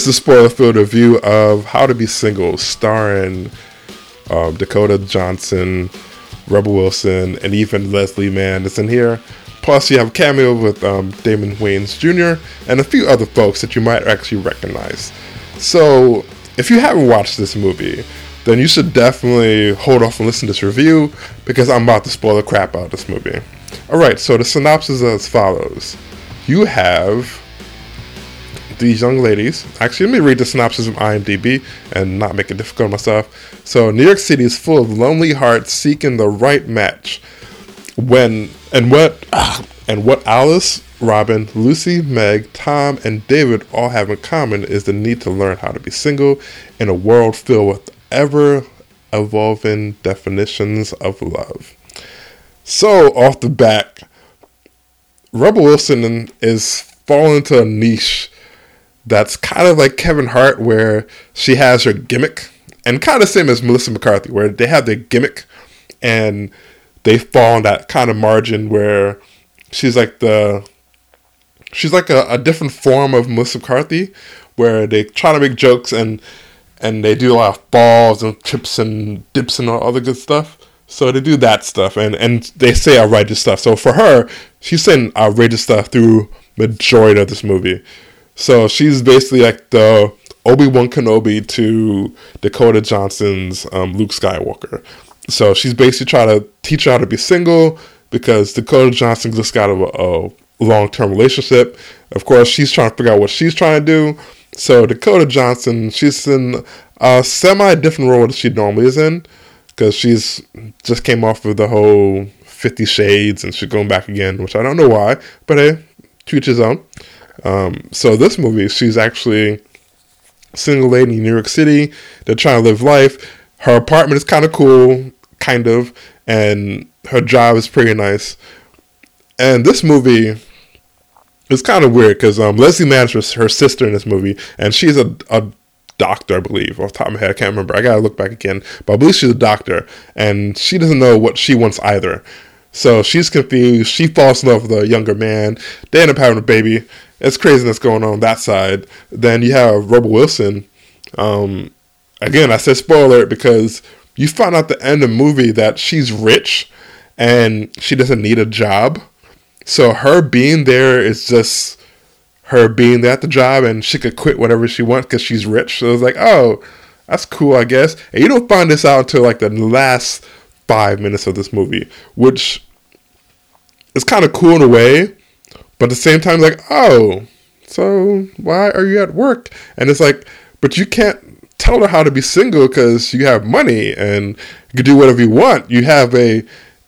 This is spoiler-filled review of How to Be Single, starring Dakota Johnson, Rebel Wilson, and even Leslie Mann is in here. Plus, you have a cameo with Damon Wayans Jr. and a few other folks that you might actually recognize. So, if you haven't watched this movie, then you should definitely hold off and listen to this review, because I'm about to spoil the crap out of this movie. Alright, so the synopsis is as follows. You have these young ladies. Actually, let me read the synopsis from IMDb and not make it difficult on myself. So, New York City is full of lonely hearts seeking the right match. What Alice, Robin, Lucy, Meg, Tom, and David all have in common is the need to learn how to be single in a world filled with ever-evolving definitions of love. So, off the bat, Rebel Wilson is falling into a niche that's kind of like Kevin Hart, where she has her gimmick, and kind of same as Melissa McCarthy, where they have their gimmick and they fall in that kind of margin where she's like a different form of Melissa McCarthy, where they try to make jokes and they do a lot of falls and trips and dips and all the good stuff. So they do that stuff, and they say outrageous stuff. So for her, she's saying outrageous stuff through majority of this movie. So she's basically like the Obi-Wan Kenobi to Dakota Johnson's Luke Skywalker. So she's basically trying to teach her how to be single, because Dakota Johnson just got a long-term relationship. Of course, she's trying to figure out what she's trying to do. So Dakota Johnson, she's in a semi-different role that she normally is in, because she's just came off of the whole 50 Shades and she's going back again, which I don't know why, but hey, to each his own. So this movie, she's actually a single lady in New York City. They're trying to live life. Her apartment is kind of cool, and her job is pretty nice. And this movie is kind of weird, because Leslie Mann is her sister in this movie, and she's a doctor, I believe. Off the top of my head, I can't remember. I gotta look back again. But I believe she's a doctor, and she doesn't know what she wants either. So she's confused. She falls in love with a younger man. They end up having a baby. It's craziness going on that side. Then you have Rebel Wilson. Again, I said spoiler alert, because you find out at the end of the movie that she's rich and she doesn't need a job. So her being there is just her being there at the job, and she could quit whatever she wants because she's rich. So it's like, oh, that's cool, I guess. And you don't find this out until like the last 5 minutes of this movie, which is kind of cool in a way, but at the same time, like, oh, so why are you at work? And it's like, but you can't tell her how to be single because you have money and you can do whatever you want. You have I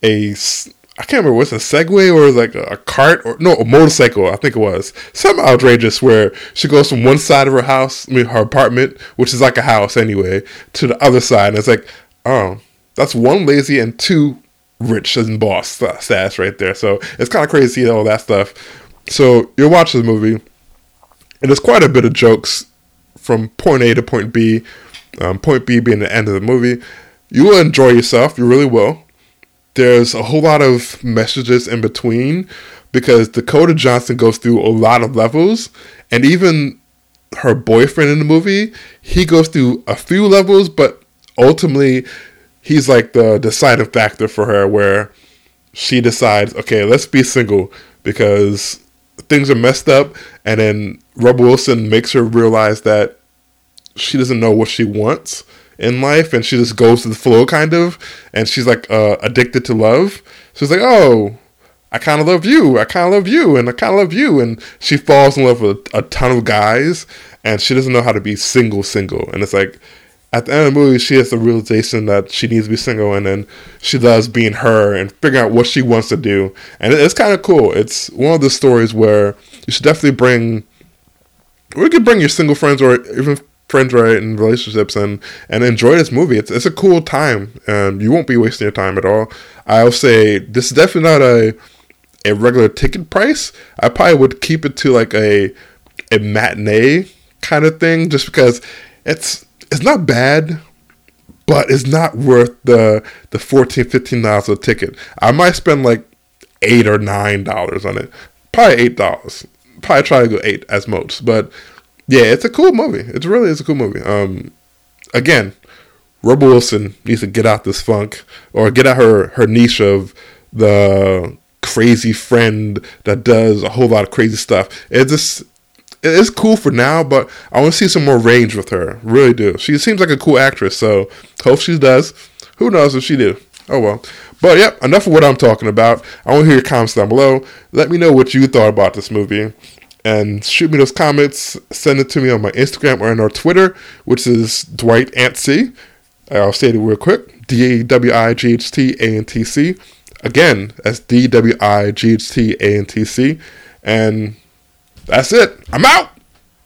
can't remember, what's a Segway or like a cart, or no, a motorcycle, I think it was. Something outrageous where she goes from one side of her house, her apartment, which is like a house anyway, to the other side. And it's like, oh, that's one lazy and two rich and boss status right there. So it's kind of crazy to see all that stuff. So you're watching the movie, and there's quite a bit of jokes from point A to point B, point B being the end of the movie. You will enjoy yourself, you really will. There's a whole lot of messages in between, because Dakota Johnson goes through a lot of levels, and even her boyfriend in the movie, he goes through a few levels, but ultimately he's like the deciding factor for her, where she decides, okay, let's be single because things are messed up. And then Rebel Wilson makes her realize that she doesn't know what she wants in life, and she just goes to the flow kind of, and she's like addicted to love. So it's like, oh, I kind of love you, I kind of love you, and I kind of love you. And she falls in love with a ton of guys, and she doesn't know how to be single. And it's like, at the end of the movie, she has the realization that she needs to be single, and then she loves being her and figuring out what she wants to do. And it's kind of cool. It's one of the stories where you should definitely you could bring your single friends or even friends right in relationships and enjoy this movie. It's a cool time, and you won't be wasting your time at all. I'll say this is definitely not a regular ticket price. I probably would keep it to like a matinee kind of thing, just because it's not bad, but it's not worth the $14, $15 a ticket. I might spend like $8 or $9 on it. Probably $8. Probably try to go $8 as most. But Yeah, it's a cool movie. It really is a cool movie. Again, Rebel Wilson needs to get out this funk, or get out her niche of the crazy friend that does a whole lot of crazy stuff. It's cool for now, but I want to see some more range with her. Really do. She seems like a cool actress, so hope she does. Who knows if she do? Oh well. But yep, enough of what I'm talking about. I want to hear your comments down below. Let me know what you thought about this movie. And shoot me those comments. Send it to me on my Instagram or on our Twitter, which is Dwight Antc. I'll say it real quick. DWIGHTANTC. Again, that's DWIGHTANTC. And that's it. I'm out.